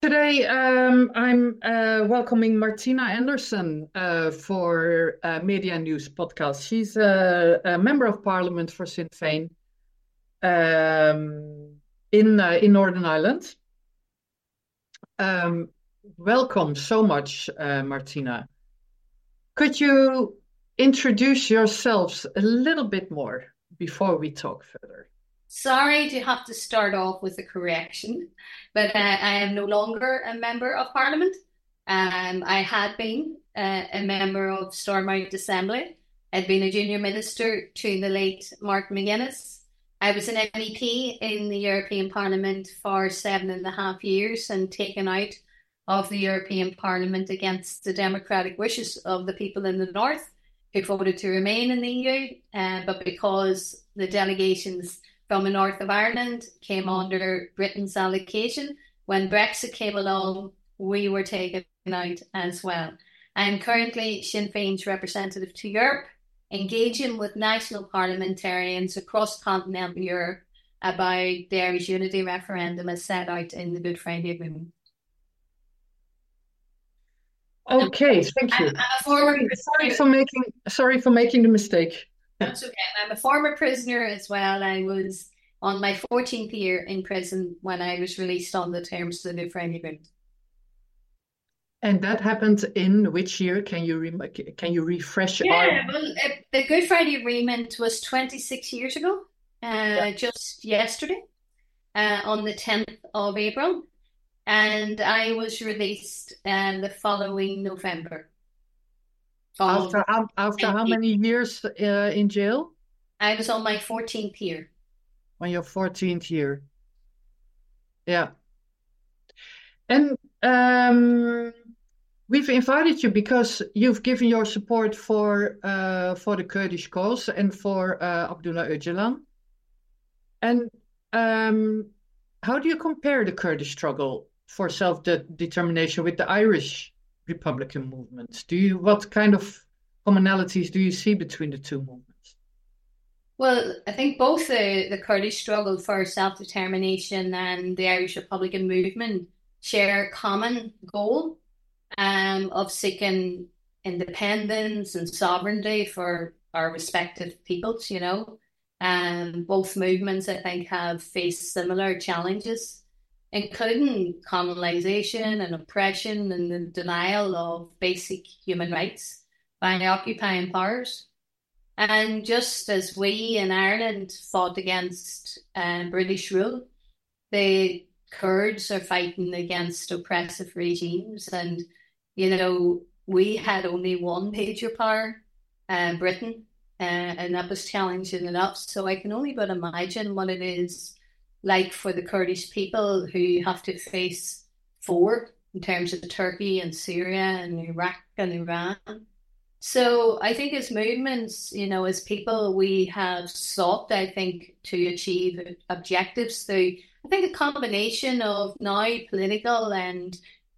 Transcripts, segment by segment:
Today, I'm welcoming Martina Anderson for Media News podcast. She's a member of Parliament for Sinn Féin in Northern Ireland. Um, Welcome so much, Martina. Could you introduce yourselves a little bit more before we talk further? Sorry to have to start off with a correction, but I am no longer a member of Parliament. I had been a member of Stormont Assembly. I'd been a junior minister to the late Mark McGuinness. I was an MEP in the European Parliament for 7.5 years and taken out of the European Parliament against the democratic wishes of the people in the north who voted to remain in the EU, but because the delegations from the north of Ireland came under Britain's allocation. When Brexit came along, we were taken out as well. I'm currently Sinn Féin's representative to Europe, engaging with national parliamentarians across continental Europe about the Irish Unity referendum as set out in the Good Friday Agreement. Okay, thank I'm you. a former prisoner. Sorry for making the mistake. That's okay. I'm a former prisoner as well. I was on my 14th year in prison when I was released on the terms of the Good Friday Agreement. And that happened in which year? Can you refresh our? Well, the Good Friday Agreement was 26 years ago, just yesterday, on the 10th of April, and I was released the following November of After how many years in jail? I was on my 14th year. On your 14th year. Yeah. And we've invited you because you've given your support for the Kurdish cause and for Abdullah Öcalan. And how do you compare the Kurdish struggle for self-determination with the Irish Republican movement? What kind of commonalities do you see between the two movements? Well, I think both the Kurdish struggle for self-determination and the Irish Republican movement share a common goal of seeking independence and sovereignty for our respective peoples, both movements, I think, have faced similar challenges, including colonization and oppression and the denial of basic human rights by the occupying powers. And just as we in Ireland fought against British rule, the Kurds are fighting against oppressive regimes. And, we had only one major power, Britain, and that was challenging enough. So I can only but imagine what it is like for the Kurdish people who have to face four in terms of Turkey and Syria and Iraq and Iran. So I think as movements, as people, we have sought, I think, to achieve objectives through, I think, a combination of now political and,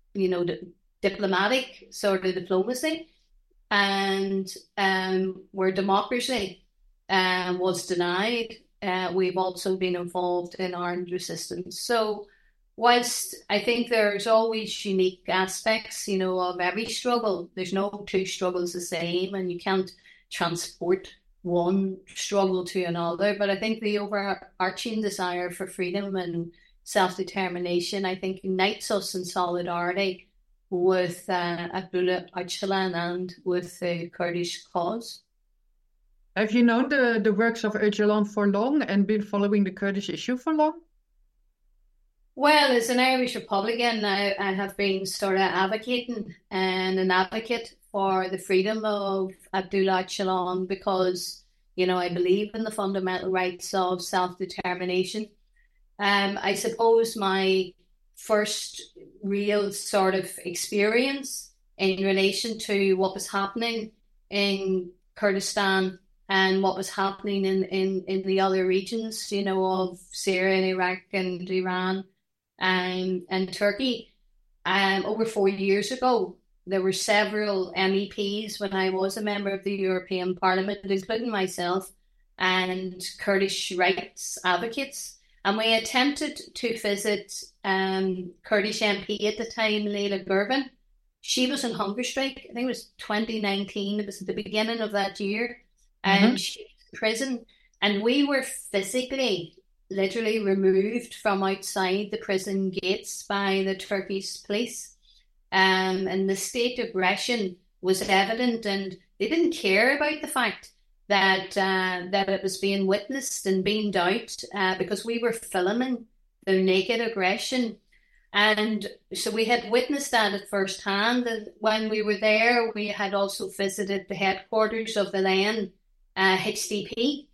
diplomatic sort of diplomacy. And where democracy was denied, we've also been involved in armed resistance. So whilst I think there's always unique aspects, of every struggle, there's no two struggles the same, and you can't transport one struggle to another. But I think the overarching desire for freedom and self-determination, I think, unites us in solidarity with Abdullah Öcalan and with the Kurdish cause. Have you known the works of Öcalan for long and been following the Kurdish issue for long? Well, as an Irish Republican, I have been sort of advocating and an advocate for the freedom of Abdullah Öcalan because, I believe in the fundamental rights of self-determination. I suppose my first real sort of experience in relation to what was happening in Kurdistan and what was happening in the other regions, of Syria and Iraq and Iran and Turkey. Over 4 years ago, there were several MEPs when I was a member of the European Parliament, including myself, and Kurdish rights advocates. And we attempted to visit Kurdish MP at the time, Leila Gervin. She was on hunger strike. I think it was 2019. It was at the beginning of that year. And she was in prison. And we were physically, literally removed from outside the prison gates by the Turkish police. And the state aggression was evident, and they didn't care about the fact that that it was being witnessed and beamed out because we were filming their naked aggression. And so we had witnessed that at first hand. And when we were there, we had also visited the headquarters of the then HDP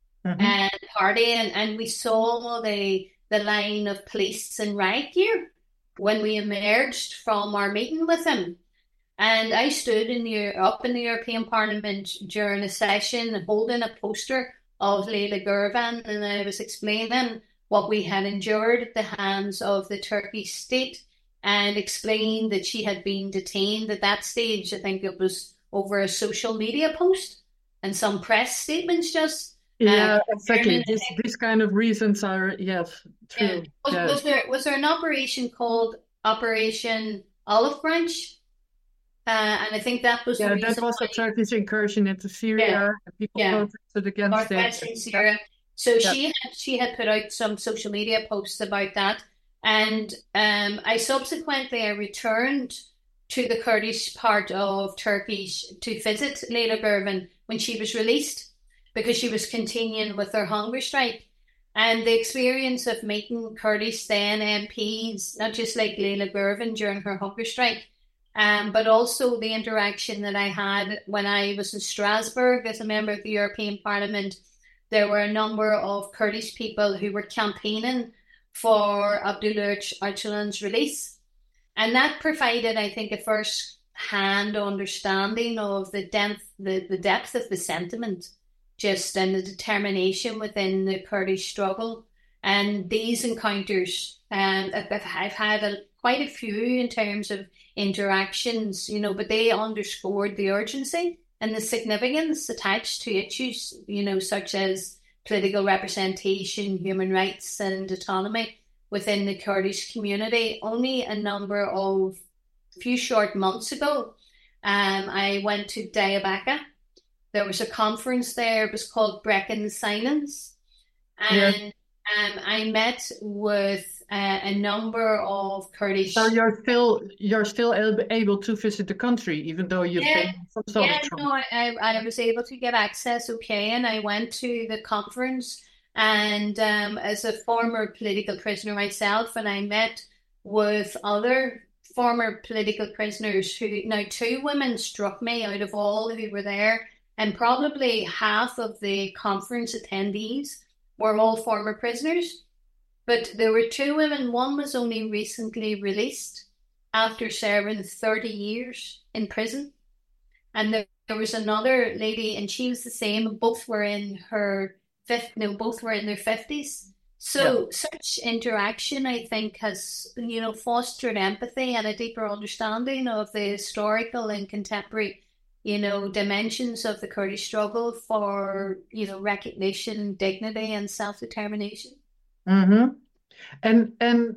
party, and we saw the line of police in riot gear when we emerged from our meeting with him. And I stood up in the European Parliament during a session holding a poster of Leila Gervin, and I was explaining what we had endured at the hands of the Turkish state, and explained that she had been detained at that stage. I think it was over a social media post and some press statements just. Yeah, exactly. These kind of reasons are, yes, true. Yeah. Was there an operation called Operation Olive Branch? And I think that was the reason that was a Turkish incursion into Syria. People protested against it. In Syria. So she had put out some social media posts about that, and I subsequently returned to the Kurdish part of Turkey to visit Leila Gervin when she was released, because she was continuing with her hunger strike. And the experience of meeting Kurdish then MPs, not just like Leila Gervin during her hunger strike, but also the interaction that I had when I was in Strasbourg as a member of the European Parliament. There were a number of Kurdish people who were campaigning for Abdullah Öcalan's release. And that provided, I think, a first-hand understanding of the depth of the sentiment, just and the determination within the Kurdish struggle. And these encounters, I've had quite a few in terms of interactions, but they underscored the urgency and the significance attached to issues, such as political representation, human rights and autonomy within the Kurdish community. Only a few short months ago, I went to Diyarbakir. There was a conference there. It was called Breaking the Silence. And I met with a number of Kurdish... So you're still able to visit the country, even though you've been some sort of trouble. I was able to get access, and I went to the conference, and as a former political prisoner myself, and I met with other former political prisoners now 2 women struck me out of all who were there, and probably half of the conference attendees were all former prisoners. But there were 2 women. One was only recently released after serving 30 years in prison. And there was another lady, and she was the same. Both were in their 50s. So such interaction, I think, has, fostered empathy and a deeper understanding of the historical and contemporary, dimensions of the Kurdish struggle for, recognition, dignity and self-determination. Mm-hmm. And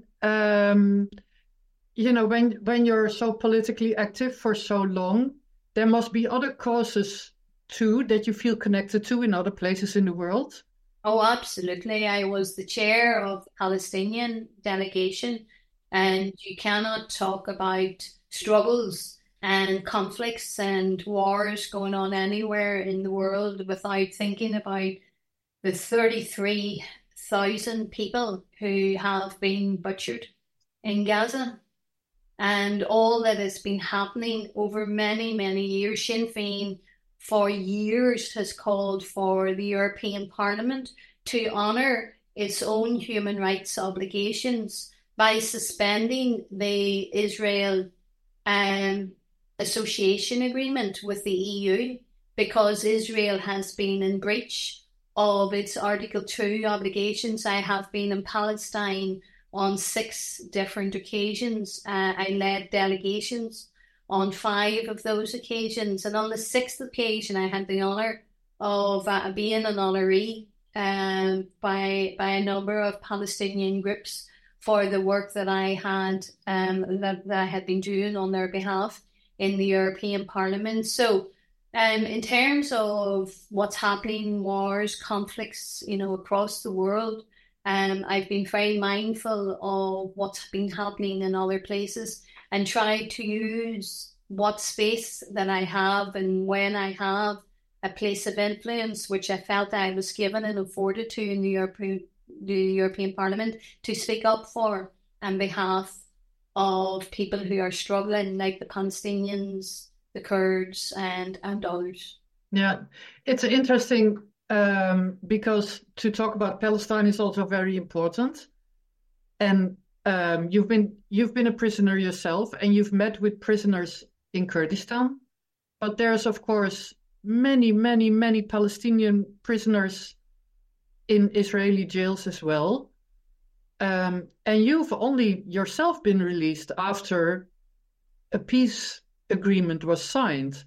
when you're so politically active for so long, there must be other causes too that you feel connected to in other places in the world. Oh, absolutely. I was the chair of the Palestinian delegation, and you cannot talk about struggles and conflicts and wars going on anywhere in the world without thinking about the 33,000 people who have been butchered in Gaza, and all that has been happening over many, many years. Sinn Féin for years has called for the European Parliament to honour its own human rights obligations by suspending the Israel association agreement with the EU, because Israel has been in breach of its Article 2 obligations. I have been in Palestine on 6 different occasions. I led delegations on 5 of those occasions, and on the 6th occasion I had the honour of being an honoree by a number of Palestinian groups for the work that I had that I had been doing on their behalf in the European Parliament. So, in terms of what's happening, wars, conflicts, across the world, I've been very mindful of what's been happening in other places and try to use what space that I have and when I have a place of influence, which I felt I was given and afforded to in the European Parliament, to speak up for on behalf of people who are struggling, like the Palestinians, the Kurds, and others. Yeah, it's interesting because to talk about Palestine is also very important. And you've been a prisoner yourself, and you've met with prisoners in Kurdistan. But there's, of course, many, many, many Palestinian prisoners in Israeli jails as well. And you've only yourself been released after a peace agreement was signed.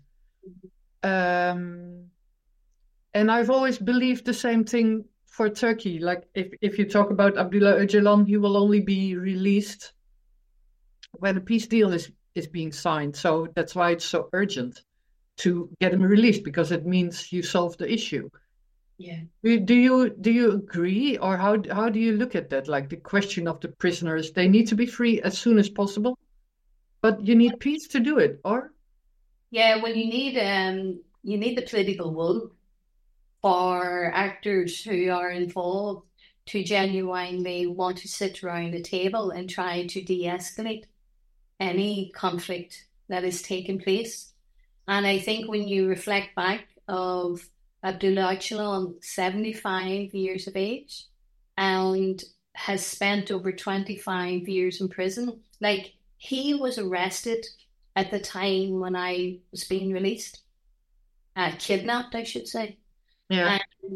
And I've always believed the same thing for Turkey. Like if you talk about Abdullah Öcalan, he will only be released when a peace deal is being signed. So that's why it's so urgent to get him released, because it means you solve the issue. Yeah. Do you agree, or how do you look at that? Like the question of the prisoners, they need to be free as soon as possible, but you need peace to do it, or? Yeah, well, you need the political will for actors who are involved to genuinely want to sit around the table and try to de-escalate any conflict that is taking place. And I think when you reflect back of Abdullah Öcalan, 75 years of age, and has spent over 25 years in prison, like he was arrested at the time when I was being released, kidnapped, I should say. Yeah.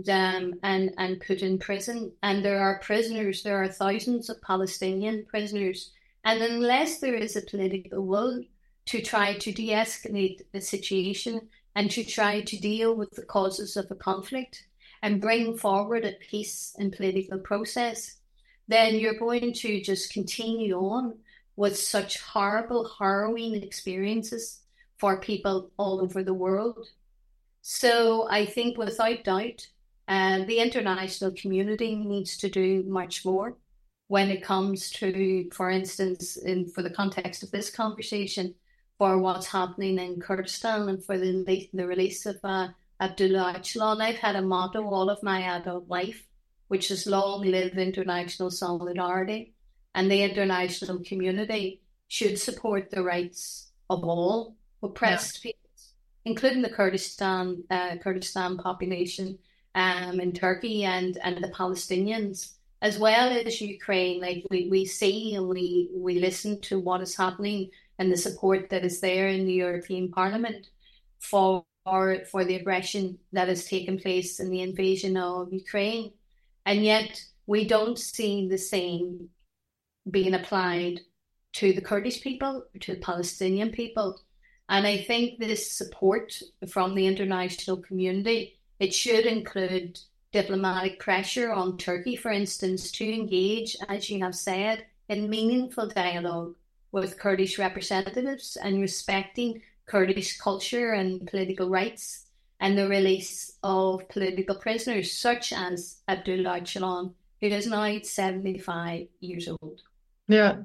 And put in prison. And there are thousands of Palestinian prisoners. And unless there is a political will to try to de-escalate the situation and to try to deal with the causes of the conflict and bring forward a peace and political process, then you're going to just continue on with such horrible, harrowing experiences for people all over the world. So I think without doubt, the international community needs to do much more when it comes to, for instance, for the context of this conversation, for what's happening in Kurdistan and for the release of Abdullah Öcalan. I've had a motto all of my adult life, which is long live international solidarity, and the international community should support the rights of all oppressed people, including the Kurdistan population in Turkey and the Palestinians, as well as Ukraine. Like we see and we listen to what is happening and the support that is there in the European Parliament for the aggression that has taken place in the invasion of Ukraine. And yet we don't see the same being applied to the Kurdish people, to the Palestinian people. And I think this support from the international community, it should include diplomatic pressure on Turkey, for instance, to engage, as you have said, in meaningful dialogue with Kurdish representatives and respecting Kurdish culture and political rights, and the release of political prisoners such as Abdullah Öcalan, who is now 75 years old. Yeah.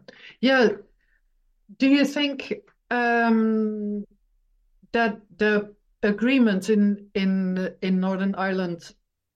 Do you think that the agreement in Northern Ireland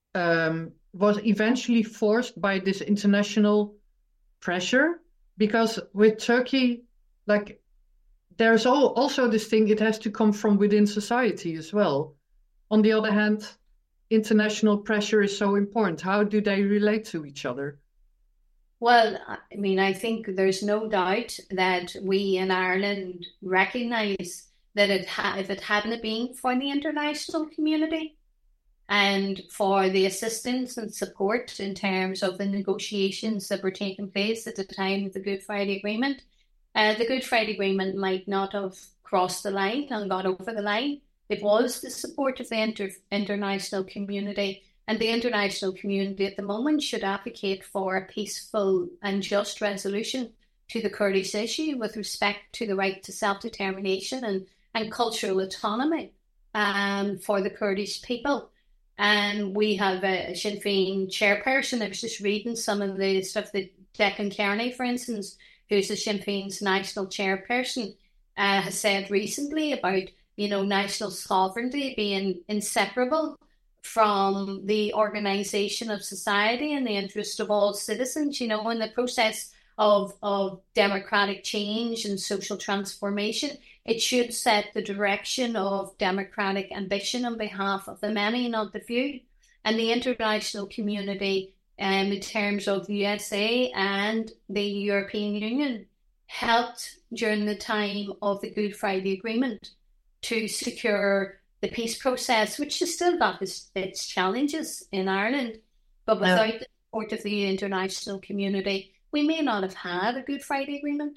was eventually forced by this international pressure? Because with Turkey, like there's also this thing, it has to come from within society as well. On the other hand, international pressure is so important. How do they relate to each other? Well, I mean, I think there's no doubt that we in Ireland recognise that if it hadn't been for the international community and for the assistance and support in terms of the negotiations that were taking place at the time of the Good Friday Agreement, the Good Friday Agreement might not have crossed the line and got over the line. It was the support of the international community And the international community at the moment should advocate for a peaceful and just resolution to the Kurdish issue with respect to the right to self-determination and cultural autonomy for the Kurdish people. And we have a Sinn Féin chairperson. I was just reading some of the stuff that Declan Kearney, for instance, who's the Sinn Féin's national chairperson, has said recently about, national sovereignty being inseparable from the organisation of society in the interest of all citizens, in the process of democratic change and social transformation. It should set the direction of democratic ambition on behalf of the many, not the few. And the international community, in terms of the USA and the European Union, helped during the time of the Good Friday Agreement to secure the peace process, which has still got its challenges in Ireland. But without the support of the international community, we may not have had a Good Friday Agreement.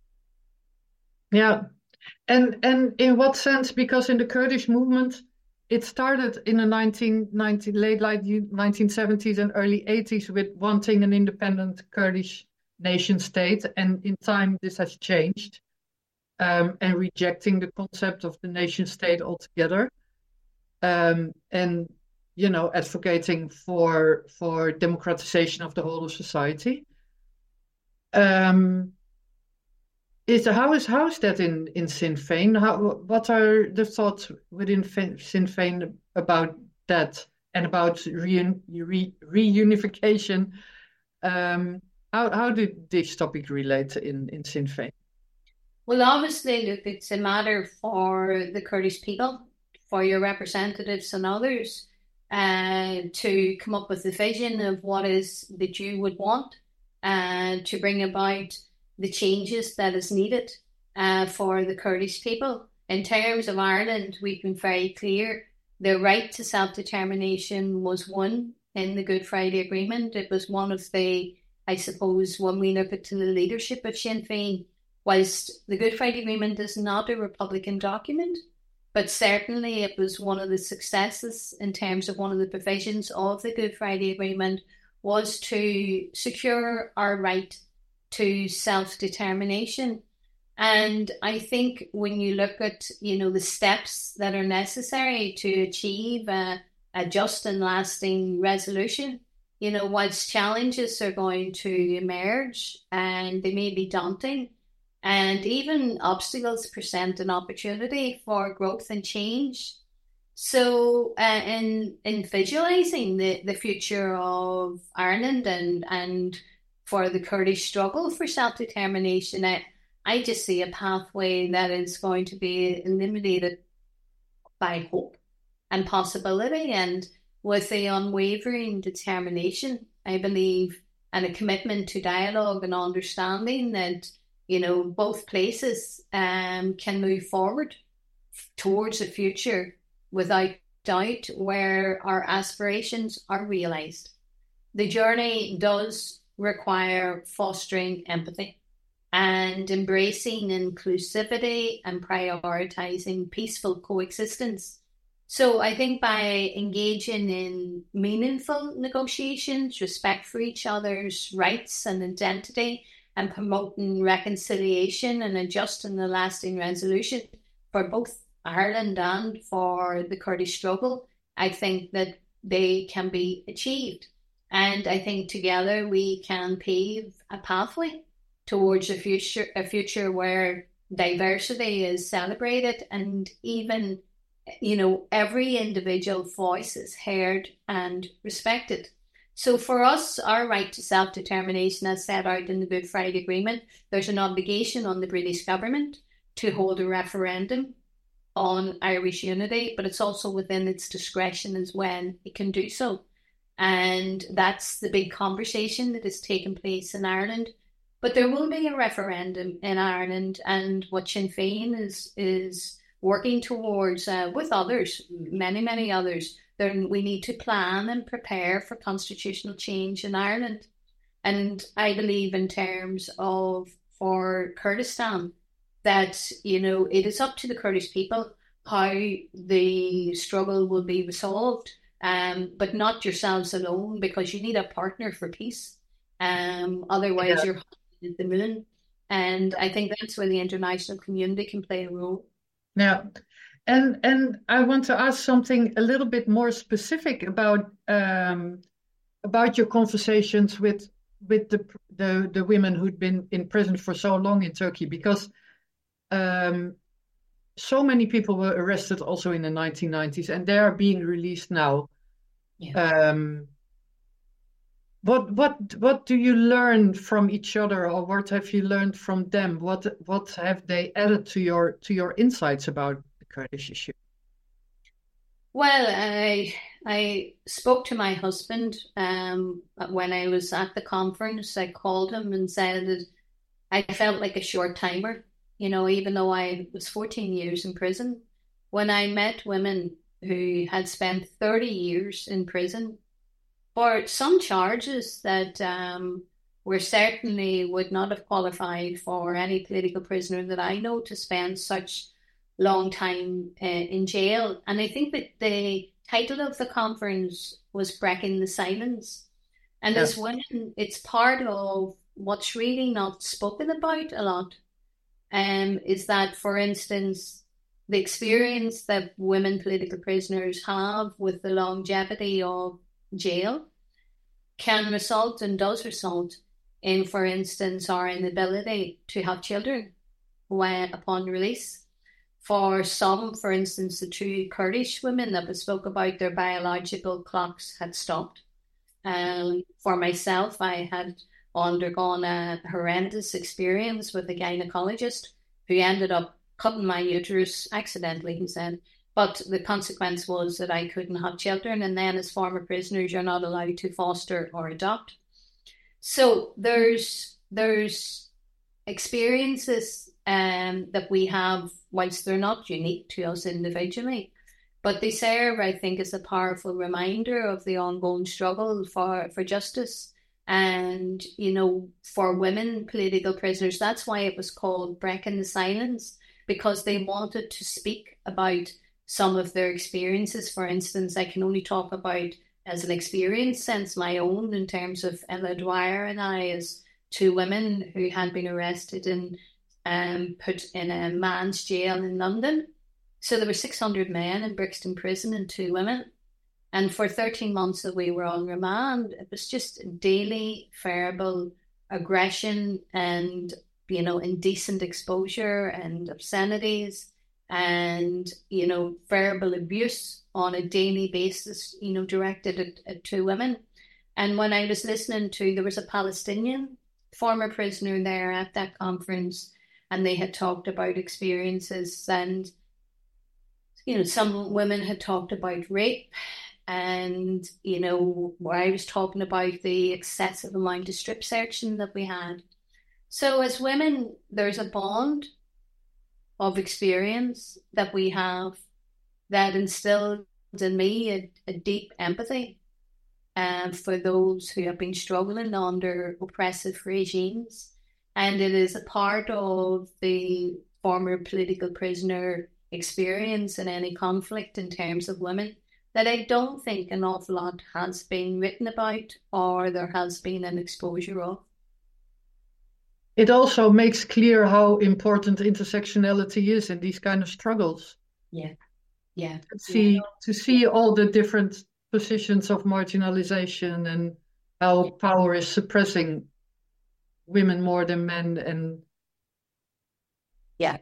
Yeah. And in what sense? Because in the Kurdish movement, it started in the late 1970s and early 80s with wanting an independent Kurdish nation state. And in time, this has changed, and rejecting the concept of the nation state altogether. And advocating for democratization of the whole of society. How is that in Sinn Féin? What are the thoughts within Sinn Féin about that and about reunification? How did this topic relate in Sinn Féin? Well, obviously, look, it's a matter for the Kurdish people, for your representatives and others, to come up with a vision of what is that you would want, to bring about the changes that is needed for the Kurdish people. In terms of Ireland, we've been very clear. The right to self-determination was one in the Good Friday Agreement. It was one of the, I suppose, when we look at the leadership of Sinn Féin, whilst the Good Friday Agreement is not a Republican document, but certainly it was one of the successes in terms of one of the provisions of the Good Friday Agreement was to secure our right to self-determination. And I think when you look at, the steps that are necessary to achieve a just and lasting resolution, whilst challenges are going to emerge and they may be daunting, and even obstacles present an opportunity for growth and change. So in visualising the future of Ireland and for the Kurdish struggle for self-determination, I just see a pathway that is going to be illuminated by hope and possibility, and with a unwavering determination, I believe, and a commitment to dialogue and understanding that both places can move forward towards a future without doubt where our aspirations are realised. The journey does require fostering empathy and embracing inclusivity and prioritising peaceful coexistence. So I think by engaging in meaningful negotiations, respect for each other's rights and identity, and promoting reconciliation and a just and a lasting resolution for both Ireland and for the Kurdish struggle, I think that they can be achieved. And I think together we can pave a pathway towards a future where diversity is celebrated and even, every individual voice is heard and respected. So for us, our right to self-determination as set out in the Good Friday Agreement, there's an obligation on the British government to hold a referendum on Irish unity, but it's also within its discretion as when it can do so. And that's the big conversation that is taking place in Ireland. But there will be a referendum in Ireland, and what Sinn Féin is working towards with others, many others, then we need to plan and prepare for constitutional change in Ireland. And I believe in terms of for Kurdistan that, it is up to the Kurdish people how the struggle will be resolved. but not yourselves alone, because you need a partner for peace. Otherwise, Yeah. you're at the moon. And I think that's where the international community can play a role. Yeah. And I want to ask something a little bit more specific about your conversations with the women who'd been in prison for so long in Turkey, because um, so many people were arrested also in the 1990s, and they are being released now. Yeah. What do you learn from each other, or what have you learned from them? What have they added to your insights about the Kurdish issue? Well, I spoke to my husband when I was at the conference. I called him and said that I felt like a short timer, even though I was 14 years in prison. When I met women who had spent 30 years in prison for some charges that were certainly would not have qualified for any political prisoner that I know to spend such long time in jail. And I think that the title of the conference was Breaking the Silence. And Yeah. as women, it's part of what's really not spoken about a lot. Is that, for instance, the experience that women political prisoners have with the longevity of jail can result and does result in, for instance, our inability to have children when upon release. For some, for instance, the two Kurdish women that we spoke about, their biological clocks had stopped. For myself, I had undergone a horrendous experience with a gynecologist who ended up cutting my uterus accidentally, he said. But the consequence was that I couldn't have children. And then, as former prisoners, you're not allowed to foster or adopt. So there's experiences that we have, whilst they're not unique to us individually, but they serve, I think, as a powerful reminder of the ongoing struggle for justice. And, for women political prisoners, that's why it was called Breaking the Silence, because they wanted to speak about some of their experiences. For instance, I can only talk about as an experience sense my own, in terms of Ella Dwyer and I, as two women who had been arrested and put in a man's jail in London. So there were 600 men in Brixton Prison and two women. And for 13 months that we were on remand, it was just daily verbal aggression and, indecent exposure and obscenities and, verbal abuse on a daily basis, directed at two women. And when I was listening there was a Palestinian former prisoner there at that conference, and they had talked about experiences, and some women had talked about rape, and where I was talking about the excessive amount of strip searching that we had. So as women, there's a bond of experience that we have that instilled in me a deep empathy for those who have been struggling under oppressive regimes. And it is a part of the former political prisoner experience in any conflict in terms of women that I don't think an awful lot has been written about, or there has been an exposure of. It also makes clear how important intersectionality is in these kind of struggles. Yeah, yeah. To see all the different positions of marginalization and how power is suppressing women more than men, and yeah.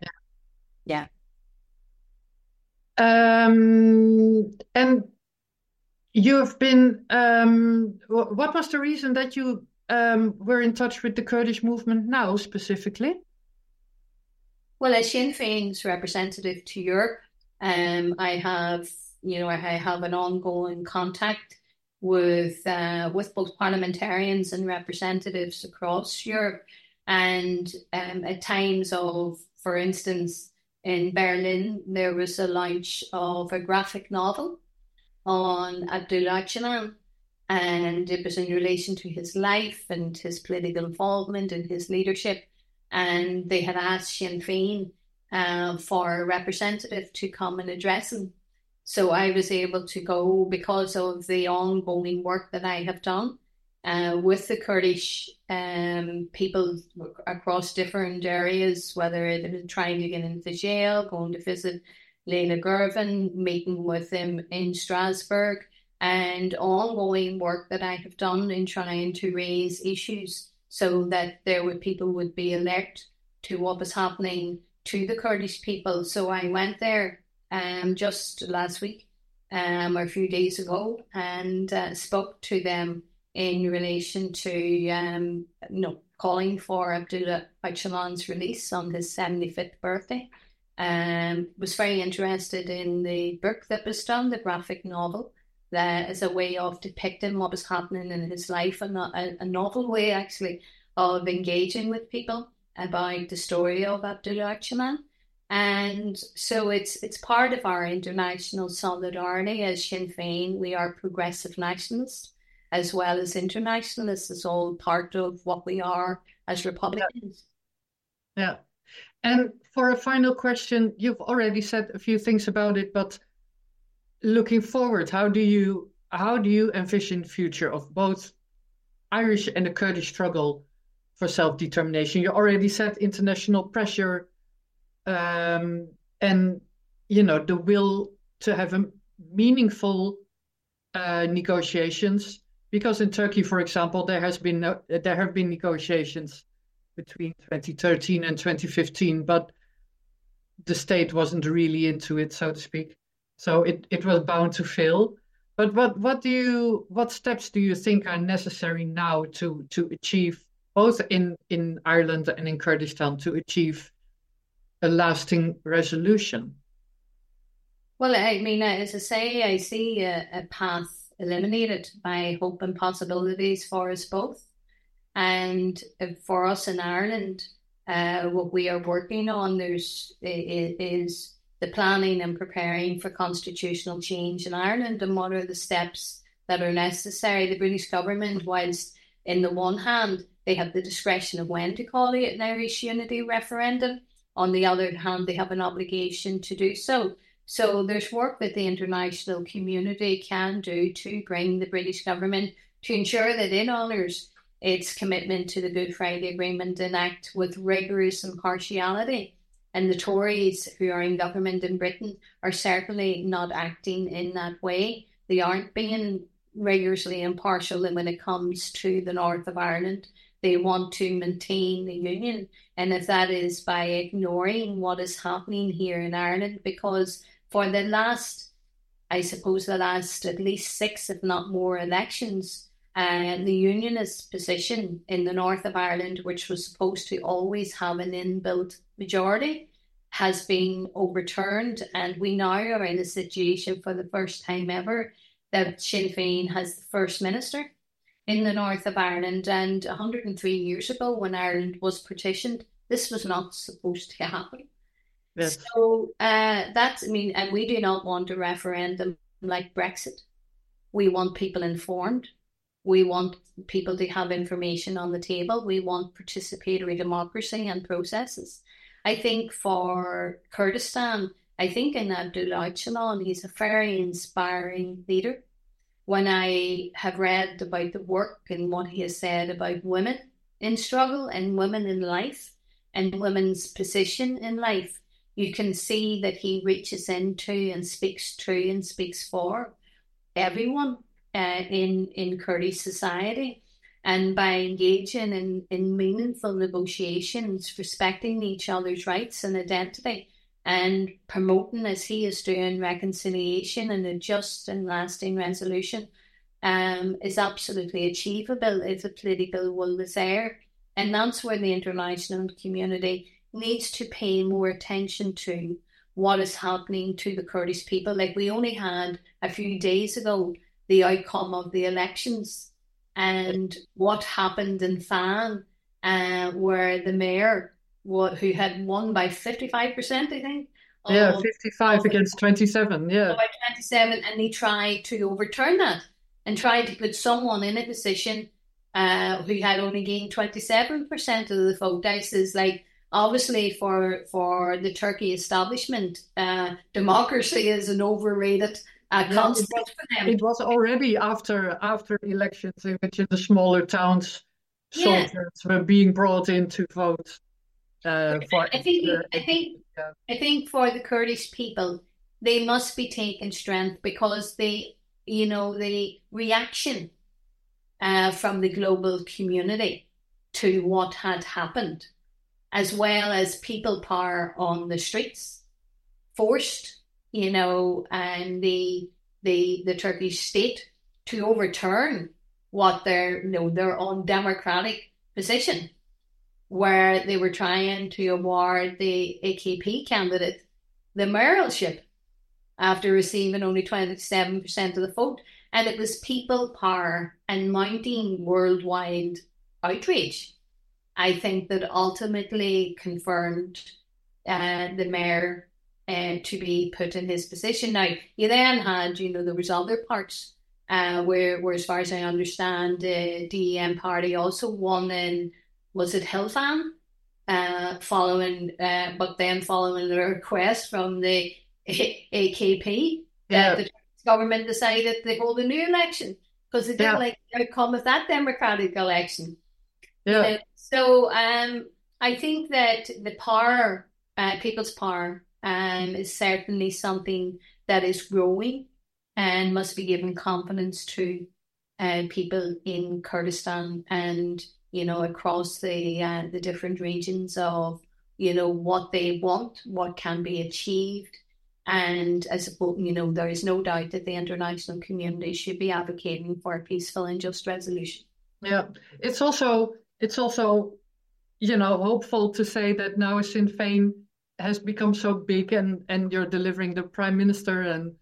And you've been what was the reason that you were in touch with the Kurdish movement now specifically? Well, as Sinn Féin's representative to Europe, I have an ongoing contact with both parliamentarians and representatives across Europe, and at times of, for instance, in Berlin, there was a launch of a graphic novel on Abdullah Öcalan, and it was in relation to his life and his political involvement and his leadership. And they had asked Sinn Féin for a representative to come and address him. So I was able to go because of the ongoing work that I have done with the Kurdish people across different areas, whether it was trying to get into jail, going to visit Leila Gervin, meeting with them in Strasbourg, and ongoing work that I have done in trying to raise issues so that people would be alert to what was happening to the Kurdish people. So I went there just last week or a few days ago and spoke to them in relation to calling for Abdullah Öcalan's release on his 75th birthday. Was very interested in the book that was done, the graphic novel, that is a way of depicting what was happening in his life, and a novel way actually of engaging with people about the story of Abdullah Öcalan. And so it's part of our international solidarity as Sinn Féin. We are progressive nationalists as well as internationalists. It's all part of what we are as Republicans. Yeah. And for a final question, you've already said a few things about it, but looking forward, how do you envision the future of both Irish and the Kurdish struggle for self-determination? You already said international pressure, and the will to have a meaningful negotiations. Because in Turkey, for example, there have been negotiations between 2013 and 2015, but the state wasn't really into it, so to speak. So it was bound to fail. But what steps do you think are necessary now to achieve, both in Ireland and in Kurdistan, to achieve a lasting resolution? Well, I mean, as I say, I see a path eliminated by hope and possibilities for us both. And for us in Ireland, what we are working on is the planning and preparing for constitutional change in Ireland, and what are the steps that are necessary. The British government, whilst in the one hand they have the discretion of when to call it an Irish unity referendum, on the other hand they have an obligation to do so. So there's work that the international community can do to bring the British government to ensure that it honours its commitment to the Good Friday Agreement and act with rigorous impartiality. And the Tories who are in government in Britain are certainly not acting in that way. They aren't being rigorously impartial when it comes to the north of Ireland. They want to maintain the union. And if that is by ignoring what is happening here in Ireland, because for the last at least 6, if not more, elections, the unionist position in the north of Ireland, which was supposed to always have an inbuilt majority, has been overturned. And we now are in a situation for the first time ever that Sinn Féin has the First Minister in the north of Ireland. And 103 years ago, when Ireland was partitioned, this was not supposed to happen. Yes. So and we do not want a referendum like Brexit. We want people informed. We want people to have information on the table. We want participatory democracy and processes. I think for Kurdistan, I think in Abdullah Öcalan, he's a very inspiring leader. When I have read about the work and what he has said about women in struggle and women in life and women's position in life, you can see that he reaches into and speaks to and speaks for everyone in Kurdish society. And by engaging in meaningful negotiations, respecting each other's rights and identity, and promoting, as he is doing, reconciliation and a just and lasting resolution, is absolutely achievable if the political will is there. And that's where the international community needs to pay more attention to what is happening to the Kurdish people. Like, we only had a few days ago the outcome of the elections and what happened in Fan, where the mayor, who had won by 55%, I think. Yeah, 55 against 27, yeah. By 27, and they tried to overturn that and tried to put someone in a position who had only gained 27% of the vote. I says, like, obviously for the Turkey establishment, democracy is an overrated Yeah, concept for them. it was already after elections in which in the smaller towns Yeah, soldiers were being brought in to vote for I think extra. I think Yeah, I think for the Kurdish people, they must be taking strength because the reaction from the global community to what had happened, as well as people power on the streets, forced, and the Turkish state to overturn what their own democratic position, where they were trying to award the AKP candidate the mayoralship after receiving only 27% of the vote. And it was people power and mounting worldwide outrage, I think, that ultimately confirmed the mayor to be put in his position. Now, you then had, there was other parts where, as far as I understand, the DEM party also won in, was it Hilfan? But then following the request from the AKP, yeah, the government decided to hold a new election because they didn't yeah, like the outcome of that democratic election. yeah, So I think that the power, people's power, is certainly something that is growing and must be given confidence to people in Kurdistan and across the different regions of what they want, what can be achieved. And I suppose, there is no doubt that the international community should be advocating for a peaceful and just resolution. yeah. It's also hopeful to say that now Sinn Féin has become so big, and you're delivering the prime minister,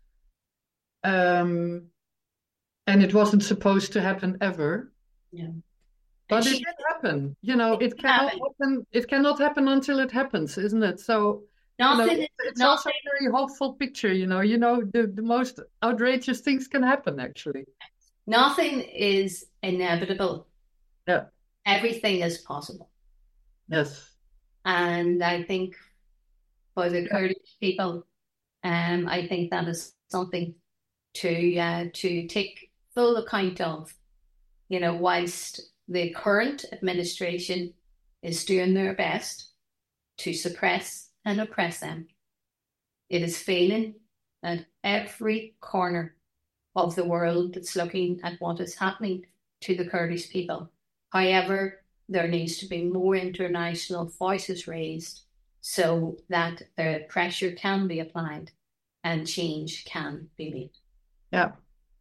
um and it wasn't supposed to happen ever, Yeah. And but it she did happen. It cannot happened. happen. It cannot happen until it happens, isn't it? So Nothing, it's also nothing, a very hopeful picture. The most outrageous things can happen actually. nothing is inevitable. Yeah. Everything is possible. Yes. And I think for the Yeah. Kurdish people, I think that is something to take full account of. Whilst the current administration is doing their best to suppress and oppress them, it is failing at every corner of the world that's looking at what is happening to the Kurdish people. However, there needs to be more international voices raised so that the pressure can be applied and change can be made. Yeah.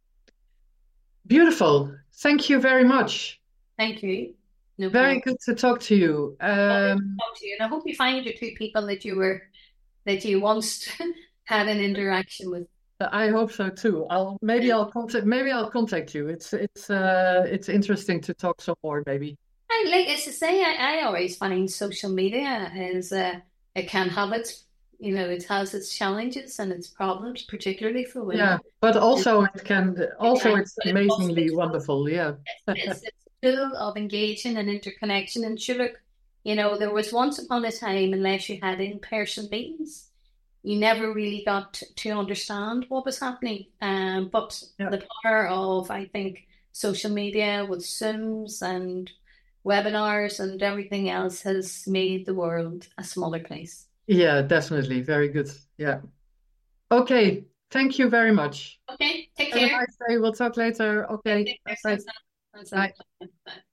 Beautiful. Thank you very much. Thank you. No Very problem. good to talk to you. Lovely to talk to you, and I hope you find your two people that you once had an interaction with. I hope so too. Maybe I'll contact you. It's interesting to talk some more maybe. And like as I say, I always find social media is it can have its it has its challenges and its problems, particularly for Yeah, women. but And it's amazingly wonderful. Yeah. it's a tool of engaging and interconnection. And sure, look, there was once upon a time, unless you had in-person meetings, you never really got to understand what was happening. But Yeah. the power of, I think, social media with Zooms and webinars and everything else has made the world a smaller place. Yeah, definitely. Very good. Yeah. Okay. Thank you very much. Okay, take Have a care. nice day. We'll talk later. Okay. Take care, Bye. Susan. Bye. Bye.